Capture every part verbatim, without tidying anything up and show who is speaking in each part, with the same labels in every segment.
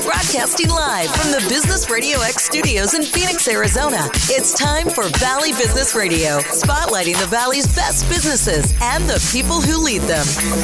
Speaker 1: Broadcasting live from the Business Radio X studios in Phoenix, Arizona. It's time for Valley Business Radio, spotlighting the Valley's best businesses and the people who lead them.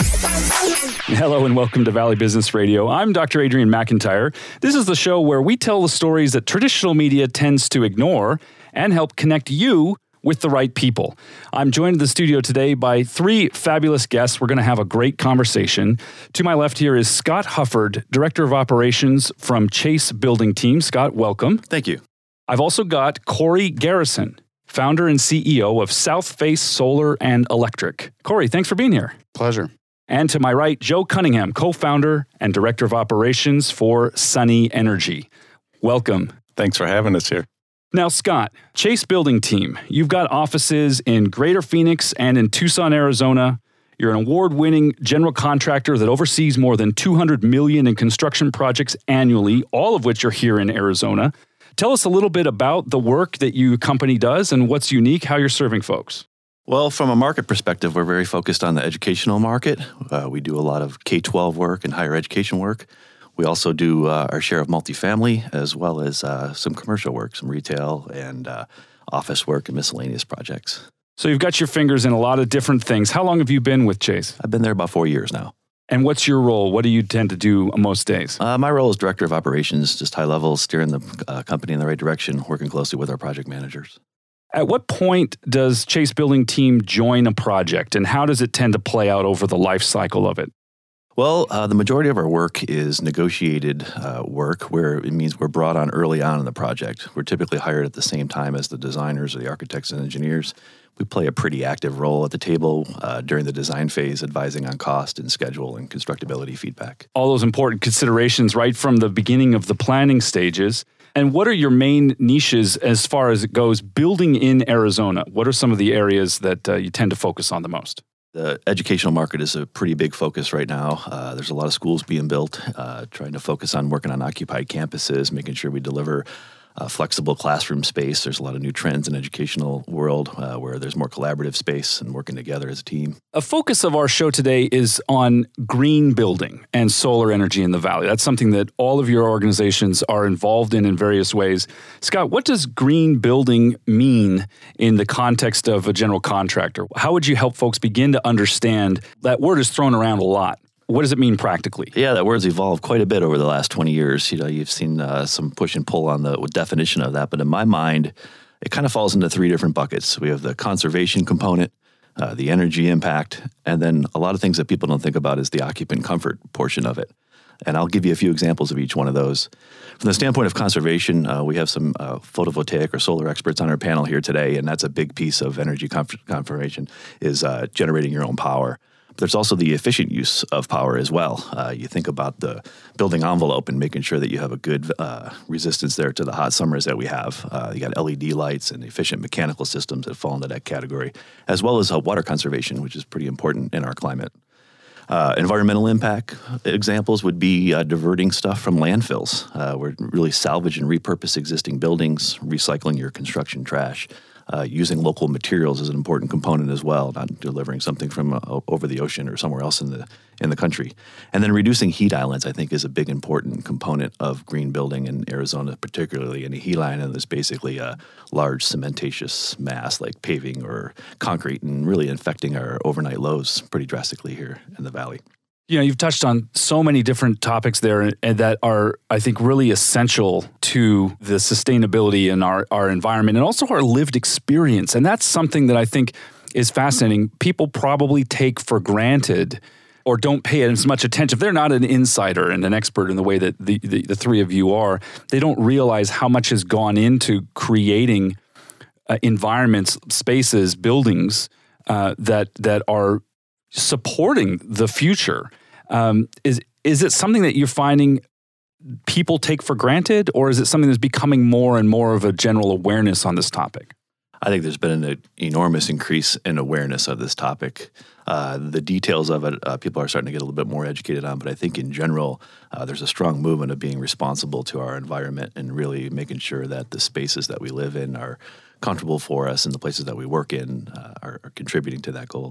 Speaker 2: Hello and welcome to Valley Business Radio. I'm Doctor Adrian McIntyre. This is the show where we tell the stories that traditional media tends to ignore and help connect you with the right people. I'm joined in the studio today by three fabulous guests. We're going to have a great conversation. To my left here is Scott Hufford, Director of Operations from Chase Building Team. Scott, welcome.
Speaker 3: Thank you.
Speaker 2: I've also got Corey Garrison, founder and C E O of South Face Solar and Electric. Corey, thanks for being here.
Speaker 3: Pleasure.
Speaker 2: And to my right, Joe Cunningham, co-founder and Director of Operations for Sunny Energy. Welcome.
Speaker 3: Thanks for having us here.
Speaker 2: Now, Scott, Chase Building Team, you've got offices in Greater Phoenix and in Tucson, Arizona. You're an award-winning general contractor that oversees more than two hundred million dollars in construction projects annually, all of which are here in Arizona. Tell us a little bit about the work that your company does and what's unique, how you're serving folks.
Speaker 3: Well, from a market perspective, we're very focused on the educational market. Uh, we do a lot of K twelve work and higher education work. We also do uh, our share of multifamily, as well as uh, some commercial work, some retail and uh, office work and miscellaneous projects.
Speaker 2: So you've got your fingers in a lot of different things. How long have you been with Chase?
Speaker 3: I've been there about four years now.
Speaker 2: And what's your role? What do you tend to do most days?
Speaker 3: Uh, my role is Director of Operations, just high level, steering the uh, company in the right direction, working closely with our project managers.
Speaker 2: At what point does Chase Building Team join a project, and how does it tend to play out over the life cycle of it?
Speaker 3: Well, uh, the majority of our work is negotiated uh, work, where it means we're brought on early on in the project. We're typically hired at the same time as the designers or the architects and engineers. We play a pretty active role at the table uh, during the design phase, advising on cost and schedule and constructability feedback.
Speaker 2: All those important considerations right from the beginning of the planning stages. And what are your main niches as far as it goes building in Arizona? What are some of the areas that uh, you tend to focus on the most?
Speaker 3: The educational market is a pretty big focus right now. Uh, there's a lot of schools being built, uh, trying to focus on working on occupied campuses, making sure we deliver uh, flexible classroom space. There's a lot of new trends in educational world uh, where there's more collaborative space and working together as a team.
Speaker 2: A focus of our show today is on green building and solar energy in the Valley. That's something that all of your organizations are involved in in various ways. Scott, what does green building mean in the context of a general contractor? How would you help folks begin to understand that word is thrown around a lot? What does it mean practically?
Speaker 3: Yeah, that word's evolved quite a bit over the last twenty years. You know, you've seen uh, some push and pull on the definition of that, but in my mind, it kind of falls into three different buckets. We have the conservation component, uh, the energy impact, and then a lot of things that people don't think about is the occupant comfort portion of it. And I'll give you a few examples of each one of those. From the standpoint of conservation, uh, we have some uh, photovoltaic or solar experts on our panel here today, and that's a big piece of energy conservation is uh, generating your own power. There's also the efficient use of power as well. Uh, you think about the building envelope and making sure that you have a good uh, resistance there to the hot summers that we have. Uh, you got L E D lights and efficient mechanical systems that fall into that category, as well as uh, water conservation, which is pretty important in our climate. Uh, environmental impact examples would be uh, diverting stuff from landfills. Uh, we're really salvage and repurpose existing buildings, recycling your construction trash. Uh, using local materials is an important component as well, not delivering something from uh, over the ocean or somewhere else in the in the country. And then reducing heat islands, I think, is a big important component of green building in Arizona, particularly. And a heat island is basically a large cementatious mass like paving or concrete and really affecting our overnight lows pretty drastically here in the Valley.
Speaker 2: You know, you've touched on so many different topics there and that are, I think, really essential to the sustainability in our, our environment and also our lived experience. And that's something that I think is fascinating. People probably take for granted or don't pay as much attention. If they're not an insider and an expert in the way that the, the, the three of you are, they don't realize how much has gone into creating uh, environments, spaces, buildings uh, that that are supporting the future. Um, is is it something that you're finding people take for granted, or is it something that's becoming more and more of a general awareness on this topic?
Speaker 3: I think there's been an enormous increase in awareness of this topic. Uh, the details of it, uh, people are starting to get a little bit more educated on, but I think in general, uh, there's a strong movement of being responsible to our environment and really making sure that the spaces that we live in are comfortable for us and the places that we work in uh, are, are contributing to that goal.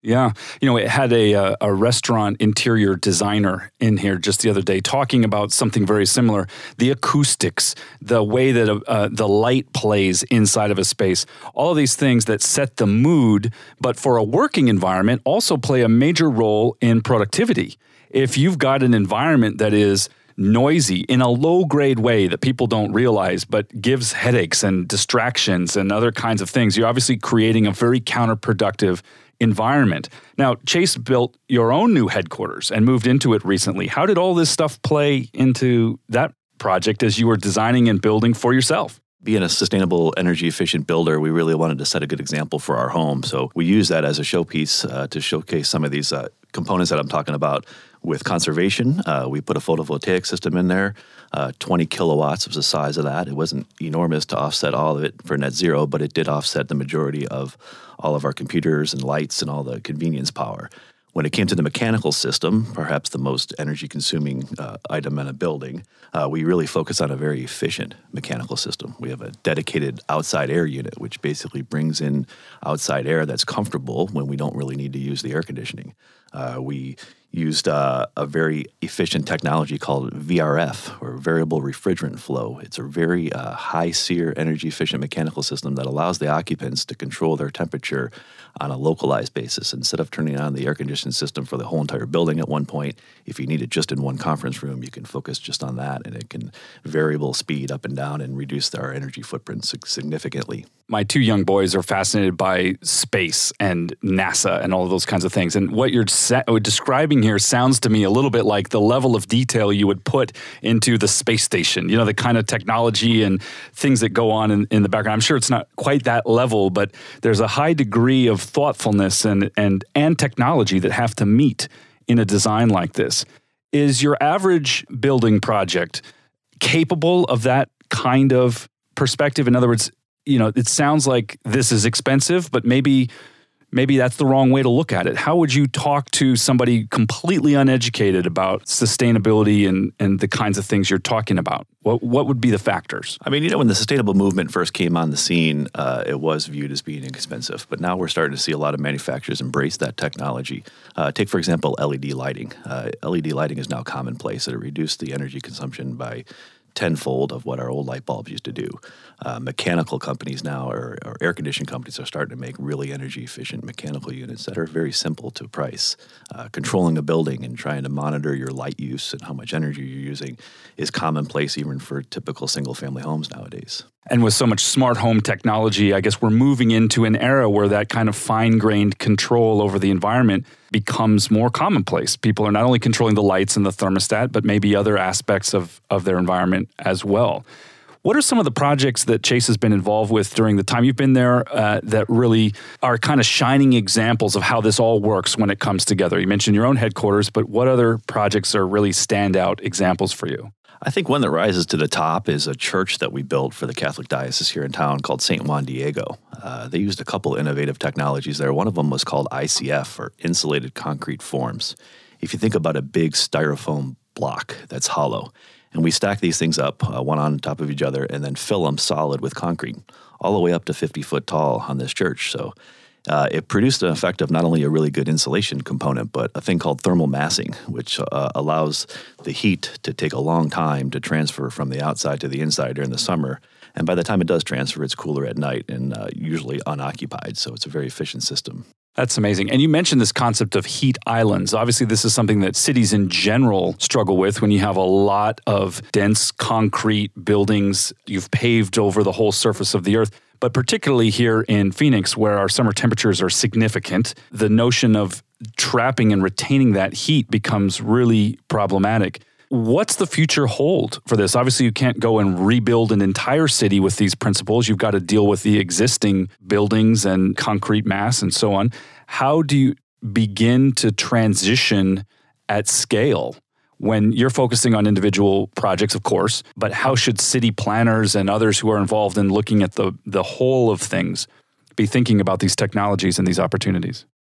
Speaker 2: Yeah. You know, it had a, a, a restaurant interior designer in here just the other day talking about something very similar. The acoustics, the way that uh, the light plays inside of a space, all of these things that set the mood, but for a working environment also play a major role in productivity. If you've got an environment that is noisy in a low-grade way that people don't realize, but gives headaches and distractions and other kinds of things, you're obviously creating a very counterproductive environment. Now, Chase built your own new headquarters and moved into it recently. How did all this stuff play into that project as you were designing and building for yourself?
Speaker 3: Being a sustainable, energy-efficient builder, we really wanted to set a good example for our home. So we use that as a showpiece uh, to showcase some of these uh, components that I'm talking about. With conservation, uh, we put a photovoltaic system in there. Uh, twenty kilowatts was the size of that. It wasn't enormous to offset all of it for net zero, but it did offset the majority of all of our computers and lights and all the convenience power. When it came to the mechanical system, perhaps the most energy-consuming uh, item in a building, uh, we really focus on a very efficient mechanical system. We have a dedicated outside air unit, which basically brings in outside air that's comfortable when we don't really need to use the air conditioning. Uh, we used uh, a very efficient technology called V R F, or variable refrigerant flow. It's a very uh, high SEER, energy-efficient mechanical system that allows the occupants to control their temperature on a localized basis. Instead of turning on the air conditioning system for the whole entire building at one point, if you need it just in one conference room, you can focus just on that, and it can variable speed up and down and reduce our energy footprint significantly.
Speaker 2: My two young boys are fascinated by space and NASA and all of those kinds of things. And what you're sa- describing here sounds to me a little bit like the level of detail you would put into the space station, you know, the kind of technology and things that go on in, in the background. I'm sure it's not quite that level, but there's a high degree of thoughtfulness and, and, and technology that have to meet in a design like this. Is your average building project capable of that kind of perspective? In other words, you know, it sounds like this is expensive, but maybe maybe that's the wrong way to look at it. How would you talk to somebody completely uneducated about sustainability and, and the kinds of things you're talking about? What what would be the factors?
Speaker 3: I mean, you know, when the sustainable movement first came on the scene, uh, it was viewed as being inexpensive. But now we're starting to see a lot of manufacturers embrace that technology. Uh, take, for example, L E D lighting. Uh, L E D lighting is now commonplace. It reduced the energy consumption by tenfold of what our old light bulbs used to do. Uh, mechanical companies now, or, or air conditioning companies, are starting to make really energy-efficient mechanical units that are very simple to price. Uh, controlling a building and trying to monitor your light use and how much energy you're using is commonplace even for typical single-family homes nowadays.
Speaker 2: And with so much smart home technology, I guess we're moving into an era where that kind of fine-grained control over the environment becomes more commonplace. People are not only controlling the lights and the thermostat, but maybe other aspects of, of their environment as well. What are some of the projects that Chase has been involved with during the time you've been there uh, that really are kind of shining examples of how this all works when it comes together? You mentioned your own headquarters, but what other projects are really standout examples for you?
Speaker 3: I think one that rises to the top is a church that we built for the Catholic Diocese here in town called Saint Juan Diego. Uh, they used a couple innovative technologies there. One of them was called I C F, or insulated concrete forms. If you think about a big styrofoam block that's hollow, and we stack these things up, uh, one on top of each other, and then fill them solid with concrete, all the way up to fifty foot tall on this church. So uh, it produced an effect of not only a really good insulation component, but a thing called thermal massing, which uh, allows the heat to take a long time to transfer from the outside to the inside during the summer. And by the time it does transfer, it's cooler at night and uh, usually unoccupied. So it's a very efficient system.
Speaker 2: That's amazing. And you mentioned this concept of heat islands. Obviously, this is something that cities in general struggle with when you have a lot of dense concrete buildings. You've paved over the whole surface of the earth. But particularly here in Phoenix, where our summer temperatures are significant, the notion of trapping and retaining that heat becomes really problematic. What's the future hold for this? Obviously, you can't go and rebuild an entire city with these principles. You've got to deal with the existing buildings and concrete mass and so on. How do you begin to transition at scale when you're focusing on individual projects, of course, but how should city planners and others who are involved in looking at the, the whole of things be thinking about these technologies and these opportunities?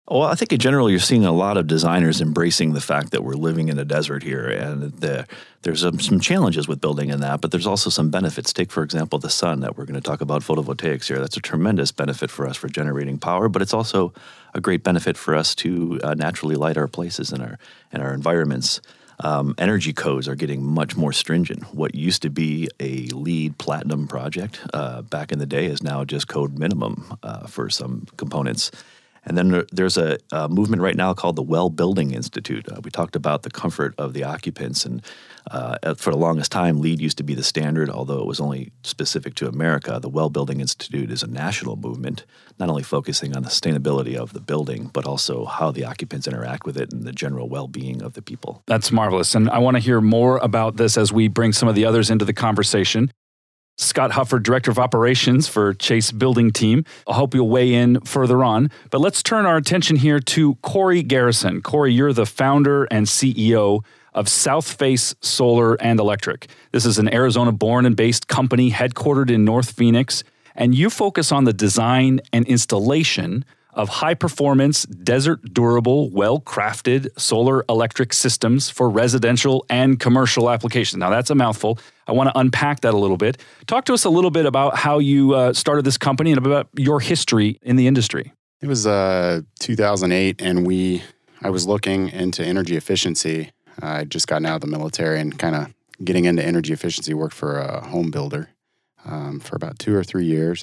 Speaker 3: Well, I think in general, you're seeing a lot of designers embracing the fact that we're living in a desert here, and the, there's um, some challenges with building in that, but there's also some benefits. Take, for example, the sun that we're going to talk about photovoltaics here. That's a tremendous benefit for us for generating power, but it's also a great benefit for us to uh, naturally light our places and our and our environments. Um, energy codes are getting much more stringent. What used to be a LEED Platinum project uh, back in the day is now just code minimum uh, for some components. And then there's a, a movement right now called the Well Building Institute. Uh, we talked about the comfort of the occupants, and uh, for the longest time, LEED used to be the standard, although it was only specific to America. The Well Building Institute is a national movement, not only focusing on the sustainability of the building, but also how the occupants interact with it and the general well-being of the people.
Speaker 2: That's marvelous, and I want to hear more about this as we bring some of the others into the conversation. Scott Huffer, Director of Operations for Chase Building Team. I hope you'll weigh in further on. But let's turn our attention here to Corey Garrison. Corey, you're the founder and C E O of Southface Solar and Electric. This is an Arizona-born and based company headquartered in North Phoenix, and you focus on the design and installation of high-performance, desert-durable, well-crafted solar electric systems for residential and commercial applications. Now, that's a mouthful. I want to unpack that a little bit. Talk to us a little bit about how you uh, started this company and about your history in the industry.
Speaker 4: It was uh, two thousand eight, and we I was looking into energy efficiency. I would just gotten out of the military and kind of getting into energy efficiency, worked for a home builder um, for about two or three years.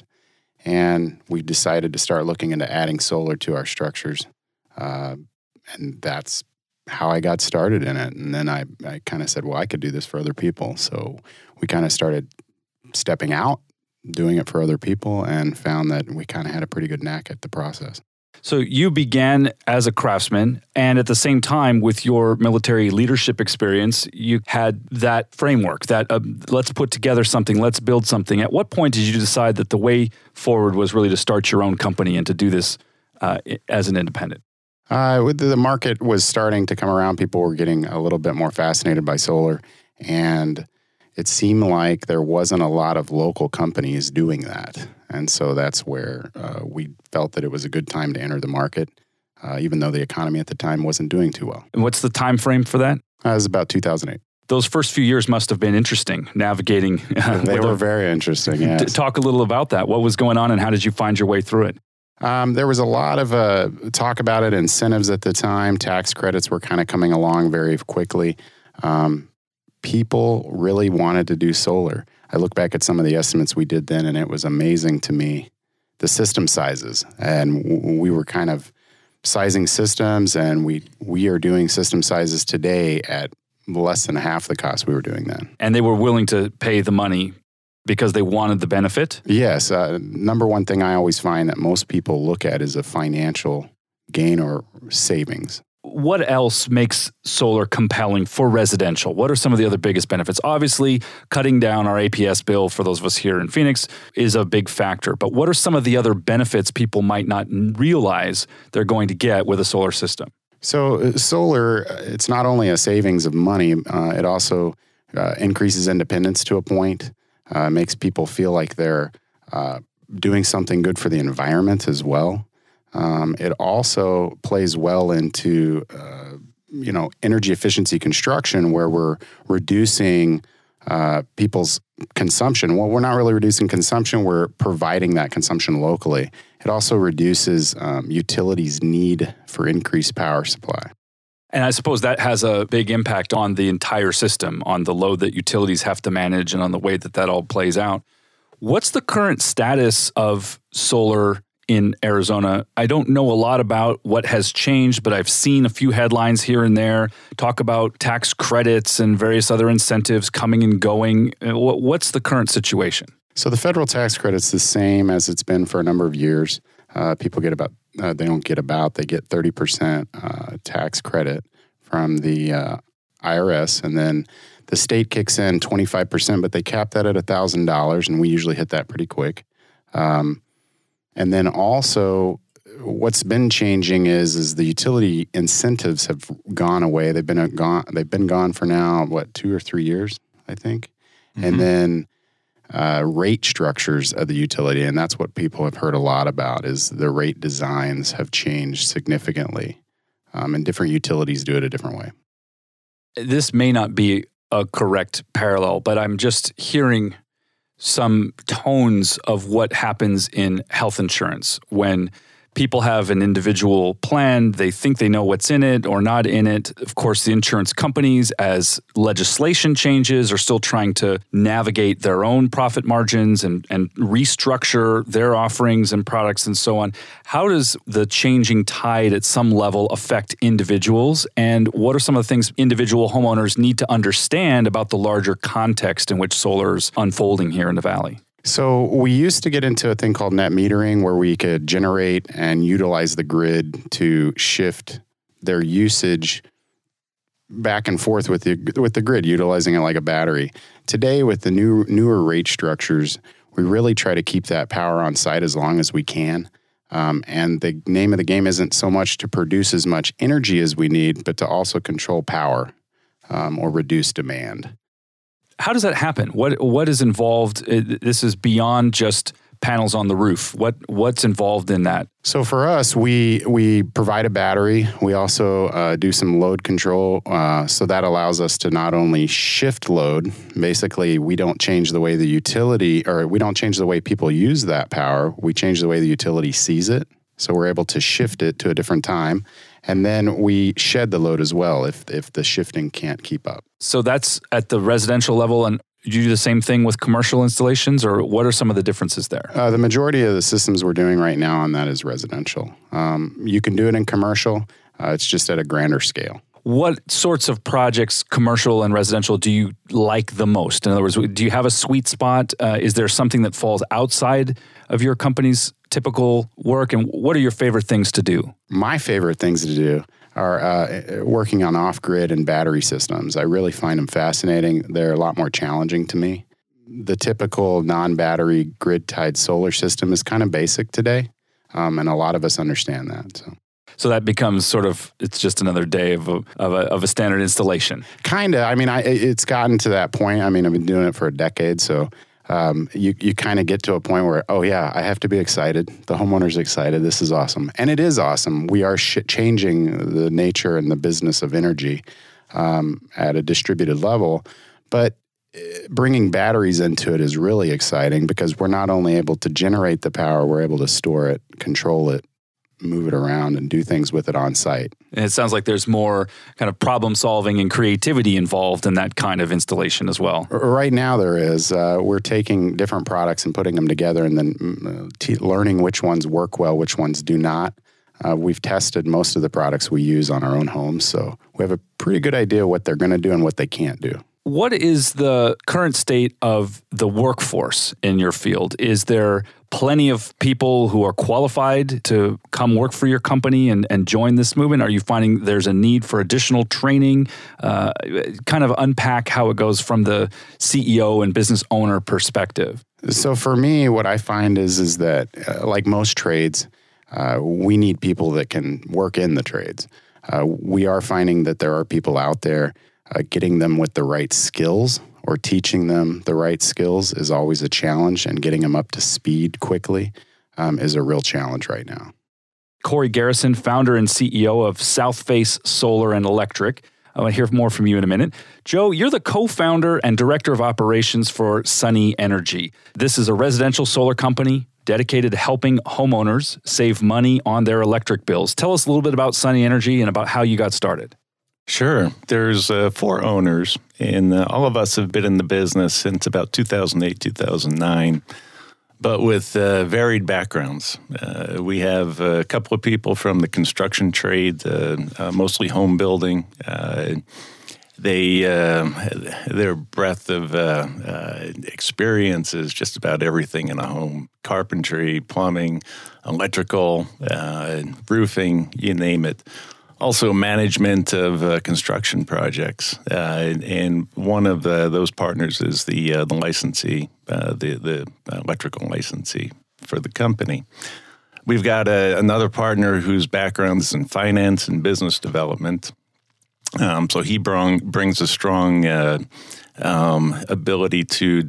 Speaker 4: And we decided to start looking into adding solar to our structures. Uh, and that's how I got started in it. And then I, I kind of said, well, I could do this for other people. So we kind of started stepping out, doing it for other people, and found that we kind of had a pretty good knack at the process.
Speaker 2: So you began as a craftsman, and at the same time, with your military leadership experience, you had that framework, that uh, let's put together something, let's build something. At what point did you decide that the way forward was really to start your own company and to do this uh, as an independent?
Speaker 4: Uh, the market was starting to come around. People were getting a little bit more fascinated by solar, and it seemed like there wasn't a lot of local companies doing that. And so that's where uh, we felt that it was a good time to enter the market, uh, even though the economy at the time wasn't doing too well.
Speaker 2: And what's the time frame for that?
Speaker 4: Uh, it was about two thousand eight.
Speaker 2: Those first few years must have been interesting, navigating. Uh,
Speaker 4: they were
Speaker 2: a,
Speaker 4: very interesting, yes.
Speaker 2: Talk a little about that. What was going on and how did you find your way through it?
Speaker 4: Um, there was a lot of uh, talk about it, incentives at the time. Tax credits were kind of coming along very quickly. Um, people really wanted to do solar. I look back at some of the estimates we did then, and it was amazing to me, the system sizes. And w- we were kind of sizing systems, and we we are doing system sizes today at less than half the cost we were doing then.
Speaker 2: And they were willing to pay the money because they wanted the benefit?
Speaker 4: Yes. Uh, number one thing I always find that most people look at is a financial gain or savings.
Speaker 2: What else makes solar compelling for residential? What are some of the other biggest benefits? Obviously, cutting down our A P S bill for those of us here in Phoenix is a big factor. But what are some of the other benefits people might not realize they're going to get with a solar system?
Speaker 4: So uh, solar, it's not only a savings of money, uh, it also uh, increases independence to a point, uh, makes people feel like they're uh, doing something good for the environment as well. Um, it also plays well into, uh, you know, energy efficiency construction, where we're reducing uh, people's consumption. Well, we're not really reducing consumption. We're providing that consumption locally. It also reduces um, utilities' need for increased power supply.
Speaker 2: And I suppose that has a big impact on the entire system, on the load that utilities have to manage and on the way that that all plays out. What's the current status of solar in Arizona? I don't know a lot about what has changed, but I've seen a few headlines here and there talk about tax credits and various other incentives coming and going. What's the current situation?
Speaker 4: So the federal tax credit's the same as it's been for a number of years. Uh, people get about, uh, they don't get about, they get thirty percent uh, tax credit from the uh, I R S, and then the state kicks in twenty-five percent, but they cap that at one thousand dollars, and we usually hit that pretty quick. Um, And then also, what's been changing is is the utility incentives have gone away. They've been gone. They've been gone for now what two or three years, I think. Mm-hmm. And then uh, rate structures of the utility. And that's what people have heard a lot about, is the rate designs have changed significantly. Um, and different utilities do it a different way.
Speaker 2: This may not be a correct parallel, but I'm just hearing some tones of what happens in health insurance when people have an individual plan, they think they know what's in it or not in it. Of course, the insurance companies, as legislation changes, are still trying to navigate their own profit margins and, and restructure their offerings and products and so on. How does the changing tide at some level affect individuals? And what are some of the things individual homeowners need to understand about the larger context in which solar is unfolding here in the Valley?
Speaker 4: So we used to get into a thing called net metering, where we could generate and utilize the grid to shift their usage back and forth with the with the grid, utilizing it like a battery. Today, with the new newer rate structures, we really try to keep that power on site as long as we can. Um, and the name of the game isn't so much to produce as much energy as we need, but to also control power um, or reduce demand.
Speaker 2: How does that happen? What what is involved? This is beyond just panels on the roof. What what's involved in that?
Speaker 4: So for us, we we provide a battery. We also uh, do some load control. Uh, so that allows us to not only shift load. Basically, we don't change the way the utility, or we don't change the way people use that power. We change the way the utility sees it. So we're able to shift it to a different time. And then we shed the load as well if if the shifting can't keep up.
Speaker 2: So that's at the residential level, and you do the same thing with commercial installations, or what are some of the differences there?
Speaker 4: Uh, the majority of the systems we're doing right now on that is residential. Um, you can do it in commercial. Uh, it's just at a grander scale.
Speaker 2: What sorts of projects, commercial and residential, do you like the most? In other words, do you have a sweet spot? Uh, is there something that falls outside of your company's typical work? And what are your favorite things to do?
Speaker 4: My favorite things to do are uh, working on off-grid and battery systems. I really find them fascinating. They're a lot more challenging to me. The typical non-battery grid-tied solar system is kind of basic today, um, and a lot of us understand that. So.
Speaker 2: So that becomes sort of, it's just another day of a, of a, of a standard installation.
Speaker 4: Kind of. I mean, I, it's gotten to that point. I mean, I've been doing it for a decade, so um, you, you kind of get to a point where, oh yeah, I have to be excited. The homeowner's excited. This is awesome. And it is awesome. We are sh- changing the nature and the business of energy um, at a distributed level. But bringing batteries into it is really exciting, because we're not only able to generate the power, we're able to store it, control it, move it around, and do things with it on site.
Speaker 2: And it sounds like there's more kind of problem solving and creativity involved in that kind of installation as well.
Speaker 4: Right now there is. Uh, we're taking different products and putting them together, and then t- learning which ones work well, which ones do not. Uh, we've tested most of the products we use on our own homes, so we have a pretty good idea what they're going to do and what they can't do.
Speaker 2: What is the current state of the workforce in your field? Is there plenty of people who are qualified to come work for your company and, and join this movement? Are you finding there's a need for additional training? Uh, kind of unpack how it goes from the C E O and business owner perspective.
Speaker 4: So for me, what I find is, is that uh, like most trades, uh, we need people that can work in the trades. Uh, we are finding that there are people out there. Uh, getting them with the right skills or teaching them the right skills is always a challenge, and getting them up to speed quickly um, is a real challenge right now.
Speaker 2: Corey Garrison, founder and C E O of Southface Solar and Electric. I want to hear more from you in a minute. Joe, you're the co-founder and director of operations for Sunny Energy. This is a residential solar company dedicated to helping homeowners save money on their electric bills. Tell us a little bit about Sunny Energy and about how you got started.
Speaker 5: Sure. There's uh, four owners, and uh, all of us have been in the business since about two thousand eight, two thousand nine, but with uh, varied backgrounds. Uh, we have a couple of people from the construction trade, uh, uh, mostly home building. Uh, they uh, their breadth of uh, uh, experience is just about everything in a home: carpentry, plumbing, electrical, uh, roofing, you name it. Also, management of uh, construction projects, uh, and one of uh, those partners is the uh, the licensee, uh, the the electrical licensee for the company. We've got a, another partner whose background is in finance and business development, um, so he brung, brings a strong uh, um, ability to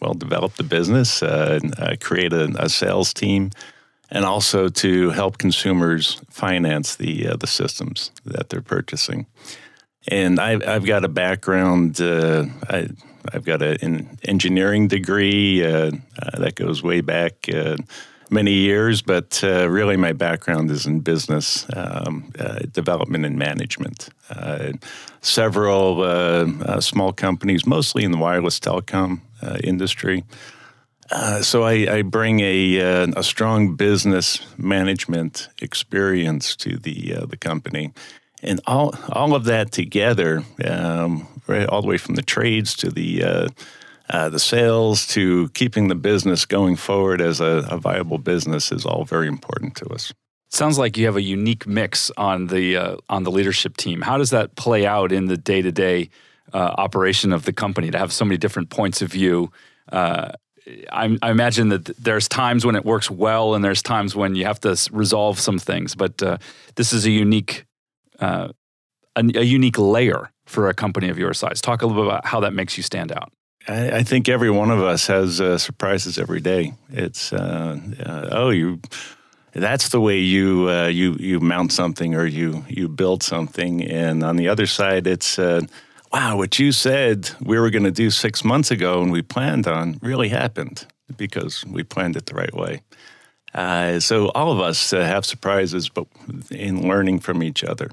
Speaker 5: well, develop the business, uh, uh, create a, a sales team, and also to help consumers finance the uh, the systems that they're purchasing. And I've, I've got a background, uh, I, I've got a, an engineering degree uh, uh, that goes way back uh, many years, but uh, really my background is in business um, uh, development and management. Uh, several uh, uh, small companies, mostly in the wireless telecom uh, industry. Uh, so I, I bring a uh, a strong business management experience to the uh, the company, and all all of that together, um, right, all the way from the trades to the uh, uh, the sales to keeping the business going forward as a, a viable business, is all very important to us.
Speaker 2: Sounds like you have a unique mix on the uh, on the leadership team. How does that play out in the day to day operation of the company to have so many different points of view? Uh, I, I imagine that there's times when it works well, and there's times when you have to resolve some things. But uh, this is a unique, uh, a, a unique layer for a company of your size. Talk a little bit about how that makes you stand out.
Speaker 5: I, I think every one of us has uh, surprises every day. It's uh, uh, oh, you. That's the way you uh, you you mount something, or you you build something. And on the other side, it's. Uh, Wow, what you said we were going to do six months ago and we planned on really happened because we planned it the right way. Uh, so all of us uh, have surprises, but in learning from each other.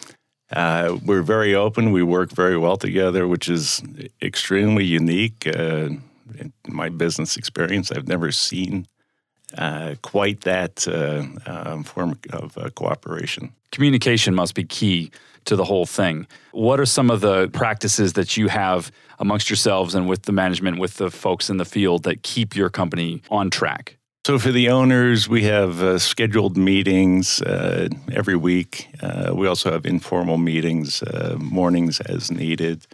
Speaker 5: Uh, we're very open. We work very well together, which is extremely unique. Uh, in my business experience, I've never seen uh, quite that uh, um, form of uh, cooperation.
Speaker 2: Communication must be key to the whole thing. What are some of the practices that you have amongst yourselves and with the management, with the folks in the field that keep your company on track?
Speaker 5: So for the owners, we have uh, scheduled meetings uh, every week. Uh, we also have informal meetings, uh, mornings as needed.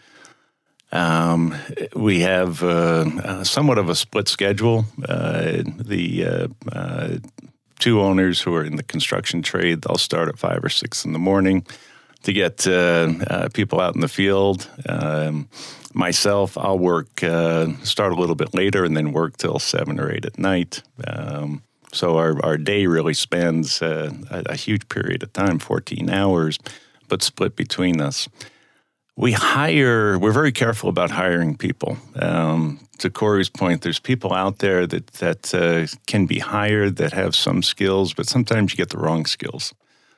Speaker 5: Um, we have uh, uh, somewhat of a split schedule. Uh, the uh, uh, two owners who are in the construction trade, they'll start at five or six in the morning to get uh, uh, people out in the field. Um, myself, I'll work, uh, start a little bit later and then work till seven or eight at night. Um, so our, our day really spans uh, a, a huge period of time, fourteen hours, but split between us. We hire, we're very careful about hiring people. Um, to Corey's point, there's people out there that, that uh, can be hired that have some skills, but sometimes you get the wrong skills.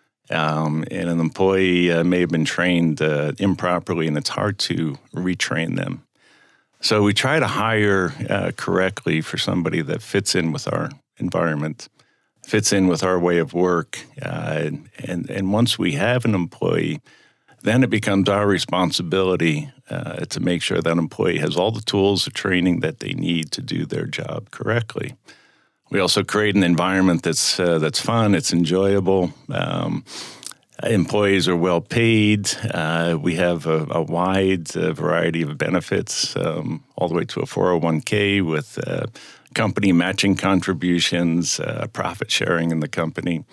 Speaker 5: Um, and an employee uh, may have been trained uh, improperly, and it's hard to retrain them. So we try to hire uh, correctly for somebody that fits in with our environment, fits in with our way of work. Uh, and, and once we have an employee, then it becomes our responsibility uh, to make sure that employee has all the tools, the training that they need to do their job correctly. We also create an environment that's uh, that's fun, it's enjoyable. Um, employees are well paid. Uh, we have a, a wide uh, variety of benefits, um, all the way to a four oh one k with uh, company matching contributions, uh, profit sharing in the company.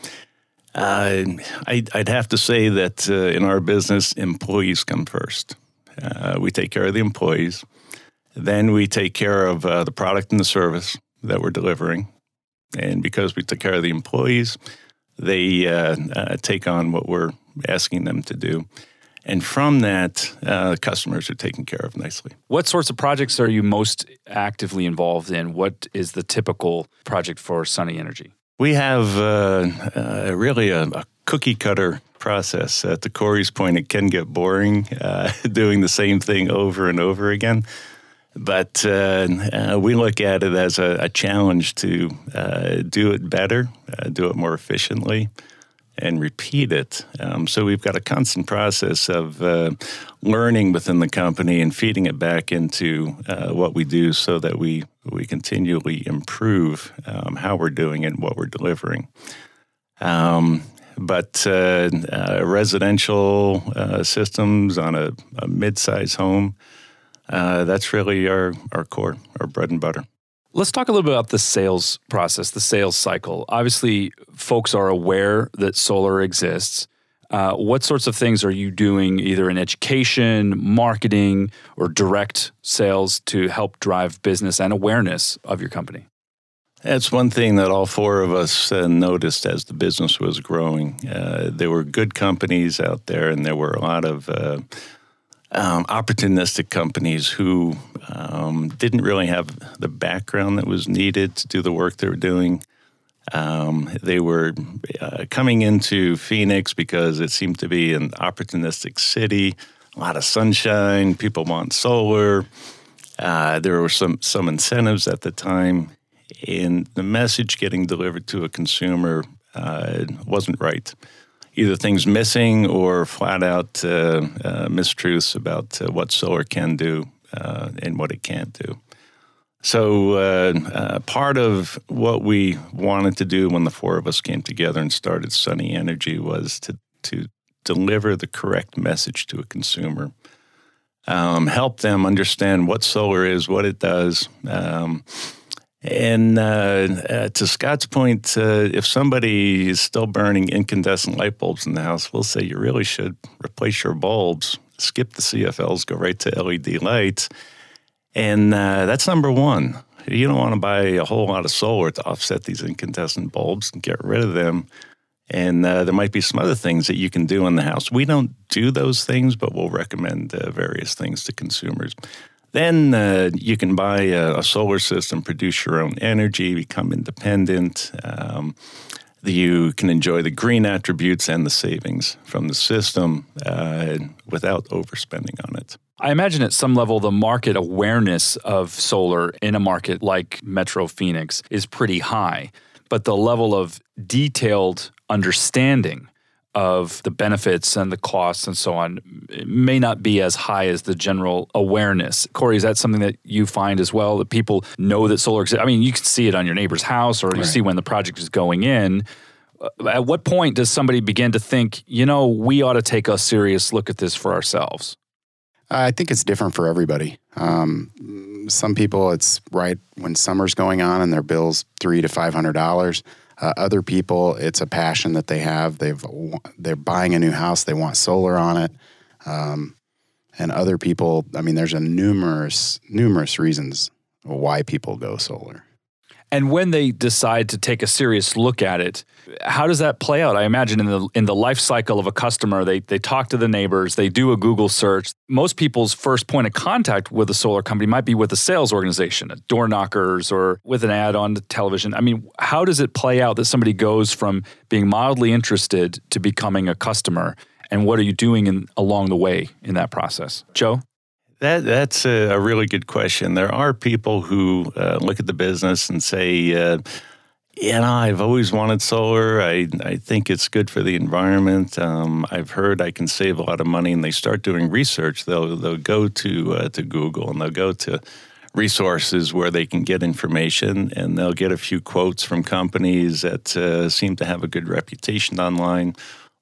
Speaker 5: Uh, I'd, I'd have to say that uh, in our business, employees come first. Uh, we take care of the employees. Then we take care of uh, the product and the service that we're delivering. And because we took care of the employees, they uh, uh, take on what we're asking them to do. And from that, uh, customers are taken care of nicely.
Speaker 2: What sorts of projects are you most actively involved in? What is the typical project for Sunny Energy?
Speaker 5: We have uh, uh, really a, a cookie cutter process. Uh, to Corey's point, it can get boring uh, doing the same thing over and over again. But uh, uh, we look at it as a, a challenge to uh, do it better, uh, do it more efficiently, and repeat it. Um, so we've got a constant process of uh, learning within the company and feeding it back into uh, what we do so that we, we continually improve um, how we're doing it and what we're delivering. Um, but uh, uh, residential uh, systems on a, a mid-size home, Uh, that's really our, our core, our bread and butter.
Speaker 2: Let's talk a little bit about the sales process, the sales cycle. Obviously, folks are aware that solar exists. Uh, what sorts of things are you doing either in education, marketing, or direct sales to help drive business and awareness of your company?
Speaker 5: That's one thing that all four of us uh, noticed as the business was growing. Uh, there were good companies out there, and there were a lot of uh, um, opportunistic companies who um, didn't really have the background that was needed to do the work they were doing. Um, they were uh, coming into Phoenix because it seemed to be an opportunistic city, a lot of sunshine, people want solar. Uh, there were some, some incentives at the time, and the message getting delivered to a consumer uh, wasn't right. Either things missing or flat out uh, uh, mistruths about uh, what solar can do uh, and what it can't do. So uh, uh, part of what we wanted to do when the four of us came together and started Sunny Energy was to to deliver the correct message to a consumer, um, help them understand what solar is, what it does. Um, and uh, uh, to Scott's point, uh, if somebody is still burning incandescent light bulbs in the house, we'll say you really should replace your bulbs, skip the C F Ls, go right to L E D lights. And uh, that's number one. You don't want to buy a whole lot of solar to offset these incandescent bulbs and get rid of them. And uh, there might be some other things that you can do in the house. We don't do those things, but we'll recommend uh, various things to consumers. Then uh, you can buy a, a solar system, produce your own energy, become independent. Um, you can enjoy the green attributes and the savings from the system uh, without overspending on it.
Speaker 2: I imagine at some level the market awareness of solar in a market like Metro Phoenix is pretty high, but the level of detailed understanding of the benefits and the costs and so on may not be as high as the general awareness. Corey, is that something that you find as well, that people know that solar exists? I mean, you can see it on your neighbor's house, or you
Speaker 4: Right.
Speaker 2: see when the project is going in. At what point does somebody begin to think, you know, we ought to take a serious look at this for ourselves?
Speaker 4: I think it's different for everybody. Um, some people, it's right when summer's going on and their bill's three to five hundred dollars. Uh, other people, it's a passion that they have. They've they're buying a new house. They want solar on it. Um, and other people, I mean, there's a numerous numerous reasons why people go solar.
Speaker 2: And when they decide to take a serious look at it, how does that play out? I imagine in the in the life cycle of a customer, they they talk to the neighbors, they do a Google search. Most people's first point of contact with a solar company might be with a sales organization, at door knockers, or with an ad on the television. I mean, how does it play out that somebody goes from being mildly interested to becoming a customer? And what are you doing in, along the way in that process? Joe?
Speaker 5: That that's a, a really good question. There are people who uh, look at the business and say, uh, you know, I've always wanted solar. I, I think it's good for the environment. Um, I've heard I can save a lot of money, and they start doing research. They'll they'll go to uh, to Google, and they'll go to resources where they can get information, and they'll get a few quotes from companies that uh, seem to have a good reputation online,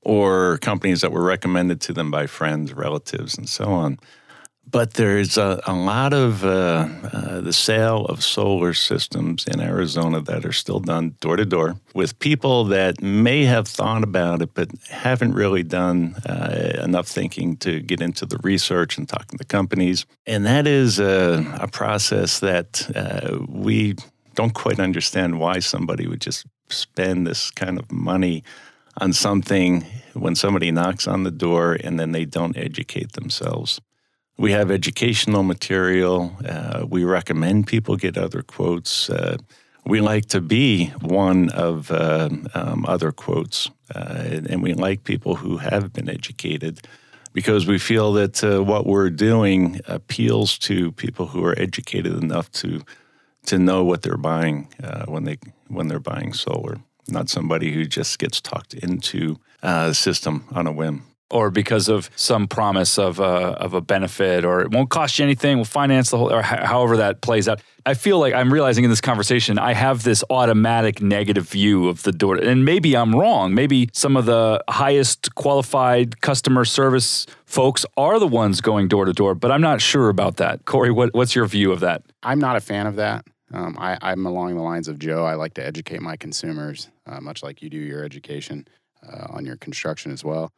Speaker 5: or companies that were recommended to them by friends, relatives, and so on. But there's a, a lot of uh, uh, the sale of solar systems in Arizona that are still done door to door with people that may have thought about it, but haven't really done uh, enough thinking to get into the research and talking to companies. And that is a, a process that uh, we don't quite understand why somebody would just spend this kind of money on something when somebody knocks on the door and then they don't educate themselves. We have educational material. Uh, we recommend people get other quotes. Uh, we like to be one of uh, um, other quotes, uh, and we like people who have been educated because we feel that uh, what we're doing appeals to people who are educated enough to to know what they're buying uh, when they when they're buying solar, not somebody who just gets talked into uh, the system on a whim.
Speaker 2: Or because of some promise of a, of a benefit, or it won't cost you anything, we'll finance the whole, or however that plays out. I feel like I'm realizing in this conversation, I have this automatic negative view of the door. And maybe I'm wrong. Maybe some of the highest qualified customer service folks are the ones going door to door, but I'm not sure about that. Corey, what, what's your view of that?
Speaker 4: I'm not a fan of that. Um, I, I'm along the lines of Joe. I like to educate my consumers, uh, much like you do your education uh, on your construction as well.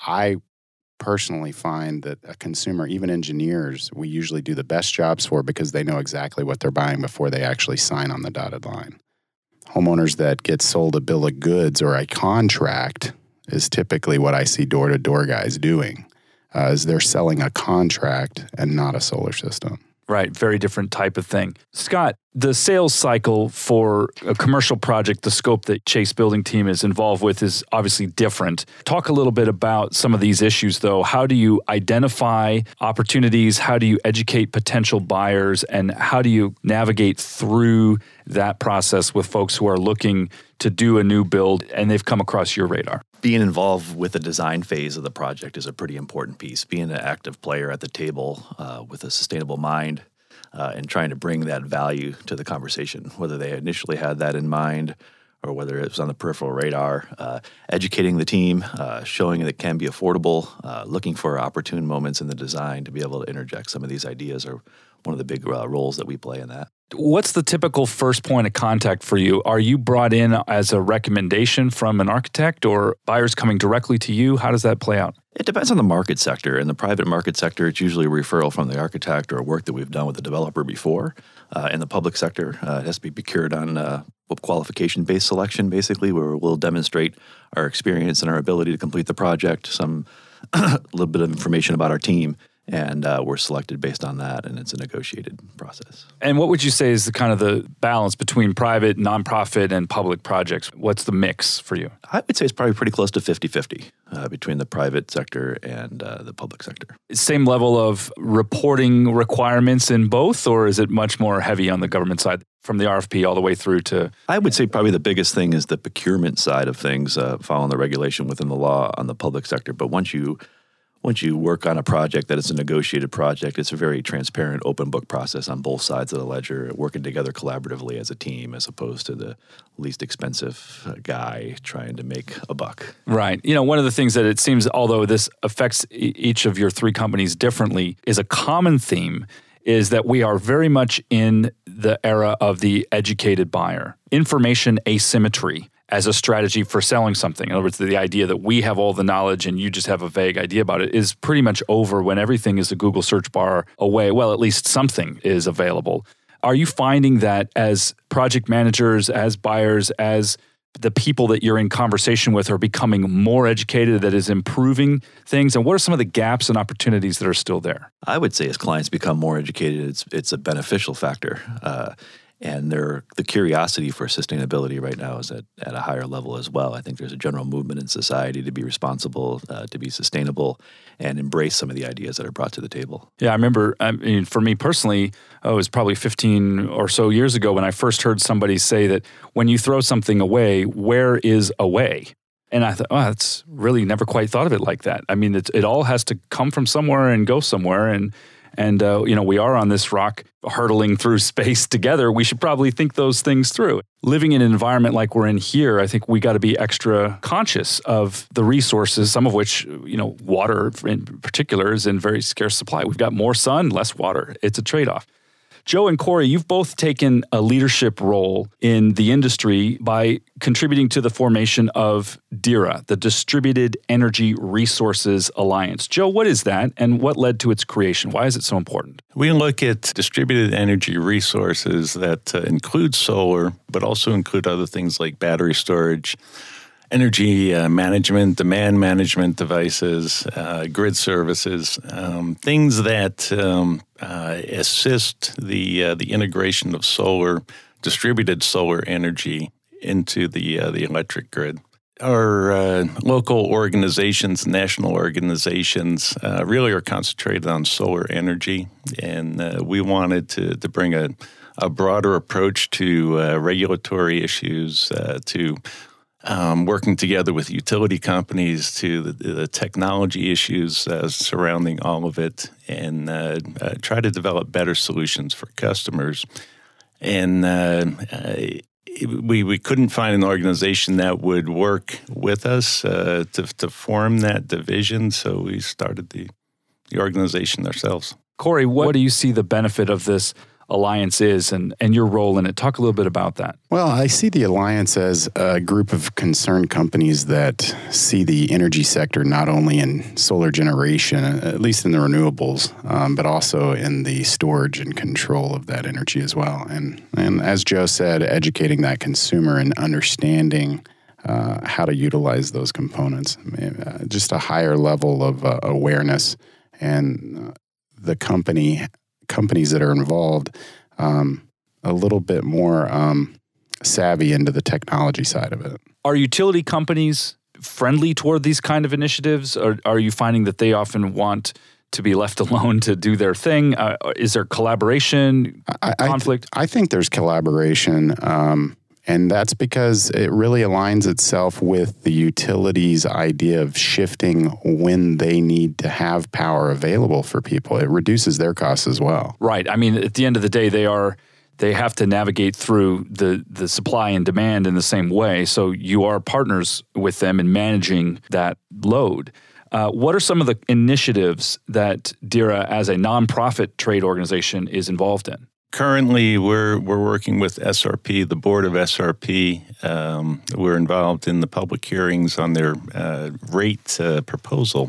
Speaker 4: I personally find that a consumer, even engineers, we usually do the best jobs for because they know exactly what they're buying before they actually sign on the dotted line. Homeowners that get sold a bill of goods or a contract is typically what I see door-to-door guys doing, uh, is they're selling a contract and not a solar system.
Speaker 2: Right, very different type of thing. Scott, the sales cycle for a commercial project, the scope that Chase Building Team is involved with is obviously different. Talk a little bit about some of these issues, though. How do you identify opportunities? How do you educate potential buyers? And how do you navigate through that process with folks who are looking to do a new build and they've come across your radar?
Speaker 3: Being involved with the design phase of the project is a pretty important piece. Being an active player at the table uh, with a sustainable mind uh, and trying to bring that value to the conversation, whether they initially had that in mind or whether it was on the peripheral radar, uh, educating the team, uh, showing that it can be affordable, uh, looking for opportune moments in the design to be able to interject some of these ideas are one of the big uh, roles that we play in that.
Speaker 2: What's the typical first point of contact for you? Are you brought in as a recommendation from an architect or buyers coming directly to you? How does that play out?
Speaker 3: It depends on the market sector. In the private market sector, it's usually a referral from the architect or work that we've done with the developer before. Uh, in the public sector, uh, it has to be procured on uh, qualification-based selection, basically, where we'll demonstrate our experience and our ability to complete the project, some a little bit of information about our team. And uh, we're selected based on that, and it's a negotiated process.
Speaker 2: And what would you say is the kind of the balance between private, nonprofit, and public projects? What's the mix for you?
Speaker 3: I would say it's probably pretty close to fifty-fifty uh, between the private sector and uh, the public sector.
Speaker 2: Same level of reporting requirements in both, or is it much more heavy on the government side from the R F P all the way through to?
Speaker 3: I would say probably the biggest thing is the procurement side of things, uh, following the regulation within the law on the public sector. But once you Once you work on a project that is a negotiated project, it's a very transparent, open book process on both sides of the ledger, working together collaboratively as a team as opposed to the least expensive guy trying to make a buck.
Speaker 2: Right. You know, one of the things that it seems, although this affects e- each of your three companies differently, is a common theme is that we are very much in the era of the educated buyer. Information asymmetry as a strategy for selling something. In other words, the idea that we have all the knowledge and you just have a vague idea about it is pretty much over when everything is a Google search bar away. Well, at least something is available. Are you finding that as project managers, as buyers, as the people that you're in conversation with are becoming more educated, that is improving things? And what are some of the gaps and opportunities that are still there?
Speaker 3: I would say as clients become more educated, it's it's a beneficial factor. Uh, And their the curiosity for sustainability right now is at, at a higher level as well. I think there's a general movement in society to be responsible, uh, to be sustainable, and embrace some of the ideas that are brought to the table.
Speaker 2: Yeah, I remember, I mean, for me personally, oh, it was probably fifteen or so years ago when I first heard somebody say that when you throw something away, where is away? And I thought, oh, that's really never quite thought of it like that. I mean, it, it all has to come from somewhere and go somewhere. And And, uh, you know, we are on this rock hurtling through space together. We should probably think those things through. Living in an environment like we're in here, I think we got to be extra conscious of the resources, some of which, you know, water in particular is in very scarce supply. We've got more sun, less water. It's a trade-off. Joe and Corey, you've both taken a leadership role in the industry by contributing to the formation of DERA, the Distributed Energy Resources Alliance. Joe, what is that and what led to its creation? Why is it so important?
Speaker 5: We look at distributed energy resources that uh, include solar, but also include other things like battery storage, energy uh, management, demand management devices, uh, grid services, um, things that um, uh, assist the uh, the integration of solar, distributed solar energy into the uh, the electric grid. Our uh, local organizations, national organizations, uh, really are concentrated on solar energy, and uh, we wanted to to bring a a broader approach to uh, regulatory issues, uh, to Um, working together with utility companies, to the, the technology issues uh, surrounding all of it, and uh, uh, try to develop better solutions for customers. And uh, uh, we we couldn't find an organization that would work with us uh, to to form that division, so we started the the organization ourselves.
Speaker 2: Corey, what do you see the benefit of this Alliance is and, and your role in it. Talk a little bit about that.
Speaker 4: Well, I see the Alliance as a group of concerned companies that see the energy sector not only in solar generation, at least in the renewables, um, but also in the storage and control of that energy as well. And, and as Joe said, educating that consumer and understanding uh, how to utilize those components. I mean, uh, just a higher level of uh, awareness and uh, the company companies that are involved um, a little bit more um, savvy into the technology side of it.
Speaker 2: Are utility companies friendly toward these kind of initiatives, or are you finding that they often want to be left alone to do their thing? Uh, is there collaboration,
Speaker 4: I,
Speaker 2: conflict?
Speaker 4: I, th- I think there's collaboration, um, and that's because it really aligns itself with the utility's idea of shifting when they need to have power available for people. It reduces their costs as well.
Speaker 2: Right. I mean, at the end of the day, they are they have to navigate through the, the supply and demand in the same way. So you are partners with them in managing that load. Uh, what are some of the initiatives that DERA, as a nonprofit trade organization, is involved in?
Speaker 5: Currently, we're we're working with S R P, the board of S R P. Um, we're involved in the public hearings on their uh, rate uh, proposal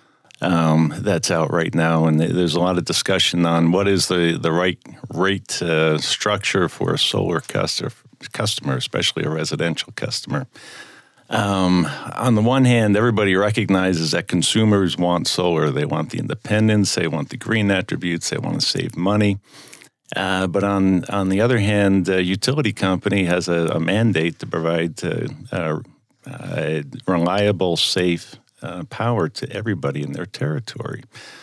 Speaker 5: um, that's out right now, and there's a lot of discussion on what is the the right rate uh, structure for a solar customer, customer, especially a residential customer. Um, on the one hand, everybody recognizes that consumers want solar. They want the independence. They want the green attributes. They want to save money. Uh, but on on the other hand, a utility company has a, a mandate to provide uh, uh, uh, reliable, safe uh, power to everybody in their territory.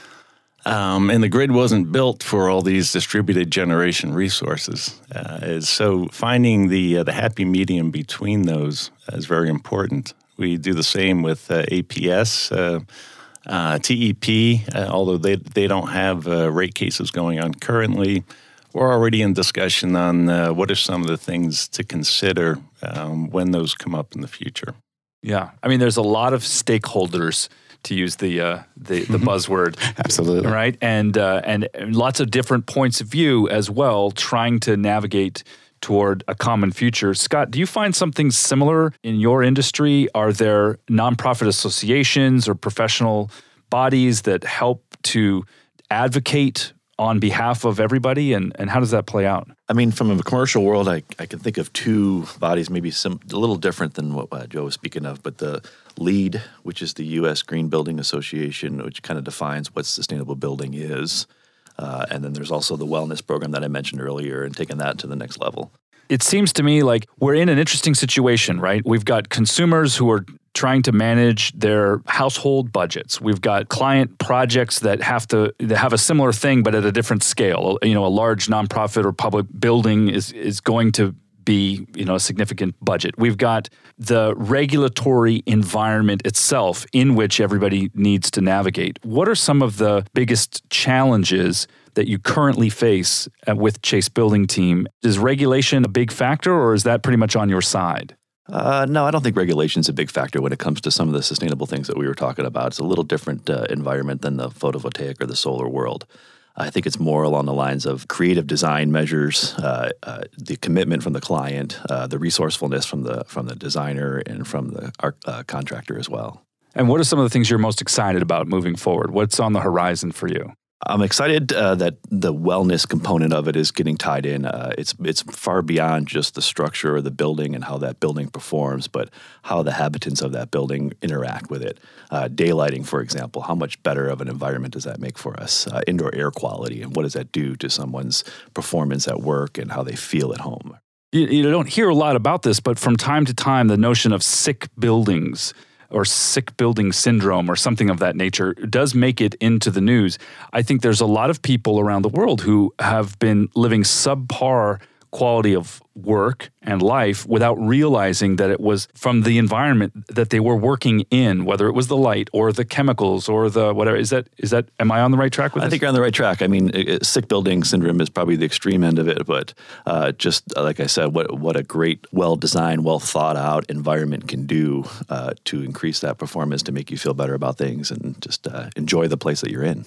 Speaker 5: Um, and the grid wasn't built for all these distributed generation resources. Uh, so finding the uh, the happy medium between those is very important. We do the same with uh, A P S. Uh, uh, T E P, uh, although they, they don't have uh, rate cases going on currently, we're already in discussion on uh, what are some of the things to consider um, when those come up in the future.
Speaker 2: Yeah. I mean, there's a lot of stakeholders, to use the uh, the, the buzzword.
Speaker 4: Absolutely.
Speaker 2: Right? And, uh, and lots of different points of view as well, trying to navigate toward a common future. Scott, do you find something similar in your industry? Are there nonprofit associations or professional bodies that help to advocate on behalf of everybody, and, and how does that play out?
Speaker 3: I mean, from a commercial world, I, I can think of two bodies, maybe some a little different than what uh, Joe was speaking of, but the LEED, which is the U S Green Building Association, which kind of defines what sustainable building is. Uh, and then there's also the wellness program that I mentioned earlier, and taking that to the next level.
Speaker 2: It seems to me like we're in an interesting situation, right? We've got consumers who are trying to manage their household budgets. We've got client projects that have to that have a similar thing, but at a different scale. You know, a large nonprofit or public building is is going to be, you know, a significant budget. We've got the regulatory environment itself in which everybody needs to navigate. What are some of the biggest challenges that you currently face with Chase Building Team? Is regulation a big factor, or is that pretty much on your side?
Speaker 3: Uh, no, I don't think regulation is a big factor when it comes to some of the sustainable things that we were talking about. It's a little different uh, environment than the photovoltaic or the solar world. I think it's more along the lines of creative design measures, uh, uh, the commitment from the client, uh, the resourcefulness from the from the designer and from the uh, contractor as well.
Speaker 2: And what are some of the things you're most excited about moving forward? What's on the horizon for you?
Speaker 3: I'm excited uh, that the wellness component of it is getting tied in. Uh, it's it's far beyond just the structure of the building and how that building performs, but how the habitants of that building interact with it. Uh, daylighting, for example, how much better of an environment does that make for us? Uh, indoor air quality, and what does that do to someone's performance at work and how they feel at home?
Speaker 2: You, you don't hear a lot about this, but from time to time, the notion of sick buildings or sick building syndrome or something of that nature does make it into the news. I think there's a lot of people around the world who have been living subpar quality of work and life without realizing that it was from the environment that they were working in, whether it was the light or the chemicals or the whatever. Is that, is that, am I on the right track with
Speaker 3: I
Speaker 2: this?
Speaker 3: think you're on the right track. I mean, it, it, sick building syndrome is probably the extreme end of it, but uh, just like I said, what what a great, well-designed, well-thought-out environment can do uh, to increase that performance, to make you feel better about things and just uh, enjoy the place that you're in.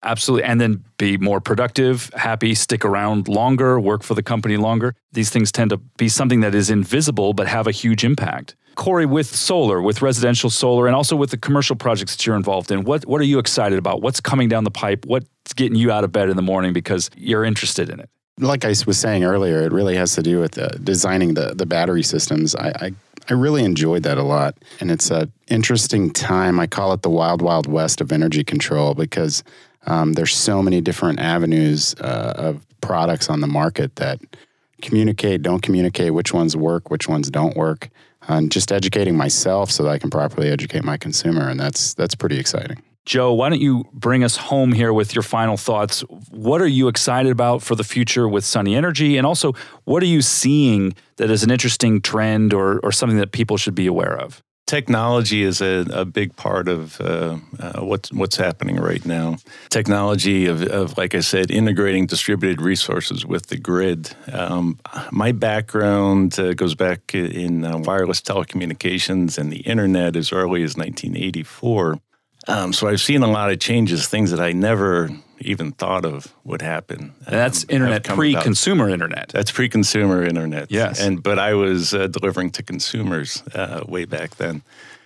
Speaker 2: Absolutely. And then be more productive, happy, stick around longer, work for the company longer. These things tend to be something that is invisible but have a huge impact. Corey, with solar, with residential solar, and also with the commercial projects that you're involved in, what, what are you excited about? What's coming down the pipe? What's getting you out of bed in the morning because you're interested in it?
Speaker 4: Like I was saying earlier, it really has to do with uh, designing the, the battery systems. I, I I really enjoyed that a lot. And it's an interesting time. I call it the wild, wild west of energy control because um, there's so many different avenues uh, of products on the market that communicate, don't communicate, which ones work, which ones don't work. And just educating myself so that I can properly educate my consumer. And that's that's pretty exciting.
Speaker 2: Joe, why don't you bring us home here with your final thoughts? What are you excited about for the future with Sunny Energy? And also, what are you seeing that is an interesting trend or, or something that people should be aware of?
Speaker 5: Technology is a, a big part of uh, uh, what's, what's happening right now. Technology of, of, like I said, integrating distributed resources with the grid. Um, my background uh, goes back in uh, wireless telecommunications and the internet as early as nineteen eighty-four. Um, so I've seen a lot of changes, things that I never even thought of would happen.
Speaker 2: And that's
Speaker 5: um,
Speaker 2: internet, pre-consumer internet.
Speaker 5: That's pre-consumer internet.
Speaker 2: Yes.
Speaker 5: And but I was uh, delivering to consumers uh, way back then.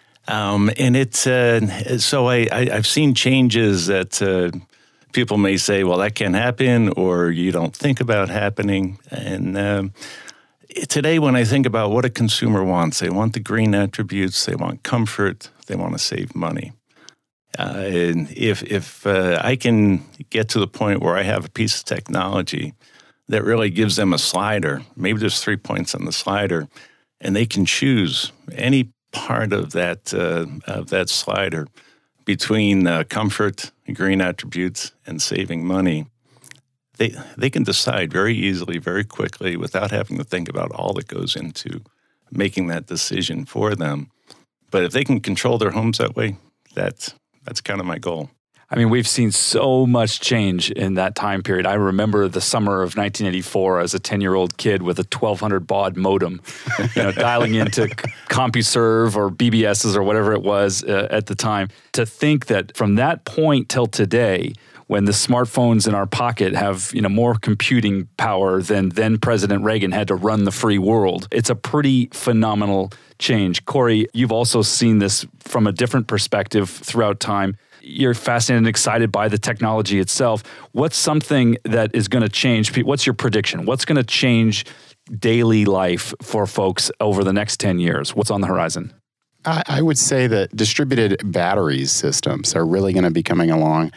Speaker 5: Um, and it's uh, so I, I, I've seen changes that uh, people may say, well, that can't happen, or you don't think about happening. And um, today, when I think about what a consumer wants, they want the green attributes, they want comfort, they want to save money. Uh, and if if uh, I can get to the point where I have a piece of technology that really gives them a slider, maybe there's three points on the slider, and they can choose any part of that uh, of that slider between uh, comfort, green attributes, and saving money, they they can decide very easily, very quickly, without having to think about all that goes into making that decision for them. But if they can control their homes that way, that's That's kind of my goal.
Speaker 2: I mean, we've seen so much change in that time period. I remember the summer of nineteen eighty-four as a ten-year-old kid with a twelve hundred baud modem, you know, dialing into CompuServe or B B S's or whatever it was uh, at the time. To think that from that point till today, when the smartphones in our pocket have, you know, more computing power than then President Reagan had to run the free world, it's a pretty phenomenal change. Corey, you've also seen this from a different perspective throughout time. You're fascinated and excited by the technology itself. What's something that is going to change? What's your prediction? What's going to change daily life for folks over the next ten years? What's on the horizon?
Speaker 4: I, I would say that distributed batteries systems are really going to be coming along,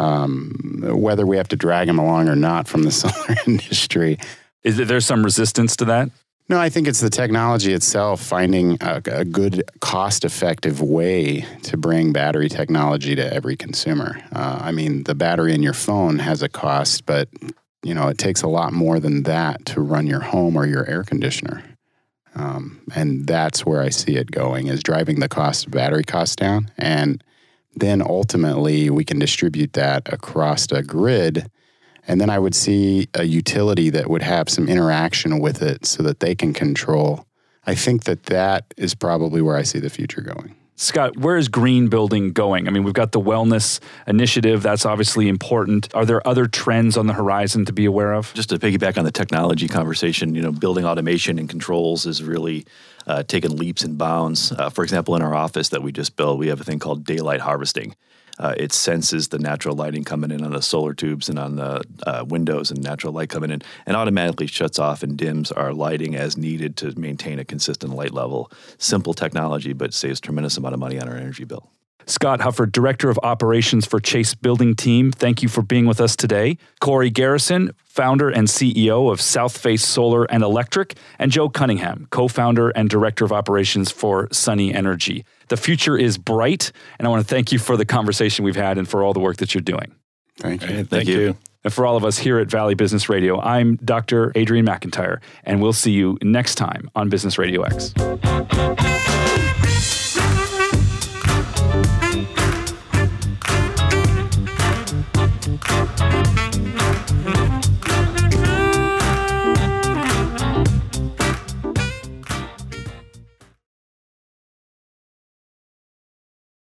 Speaker 4: um, whether we have to drag them along or not from the solar industry.
Speaker 2: Is there some resistance to that?
Speaker 4: No, I think it's the technology itself, finding a, a good, cost-effective way to bring battery technology to every consumer. Uh, I mean, the battery in your phone has a cost, but you know, it takes a lot more than that to run your home or your air conditioner. Um, and that's where I see it going, is driving the cost of battery costs down. And then ultimately, we can distribute that across a grid. And then I would see a utility that would have some interaction with it so that they can control. I think that that is probably where I see the future going.
Speaker 2: Scott, where is green building going? I mean, we've got the wellness initiative. That's obviously important. Are there other trends on the horizon to be aware of?
Speaker 3: Just to piggyback on the technology conversation, you know, building automation and controls is really uh, taken leaps and bounds. Uh, for example, in our office that we just built, we have a thing called daylight harvesting. Uh, it senses the natural lighting coming in on the solar tubes and on the uh, windows and natural light coming in, and automatically shuts off and dims our lighting as needed to maintain a consistent light level. Simple technology, but saves a tremendous amount of money on our energy bill.
Speaker 2: Scott Hufford, Director of Operations for Chase Building Team, thank you for being with us today. Corey Garrison, Founder and C E O of Southface Solar and Electric, and Joe Cunningham, Co-Founder and Director of Operations for Sunny Energy. The future is bright, and I want to thank you for the conversation we've had and for all the work that you're doing.
Speaker 4: Thank you.
Speaker 5: Right, thank,
Speaker 3: Thank
Speaker 5: you.
Speaker 3: you.
Speaker 2: And for all of us here at Valley Business Radio, I'm Doctor Adrian McIntyre, and we'll see you next time on Business Radio X.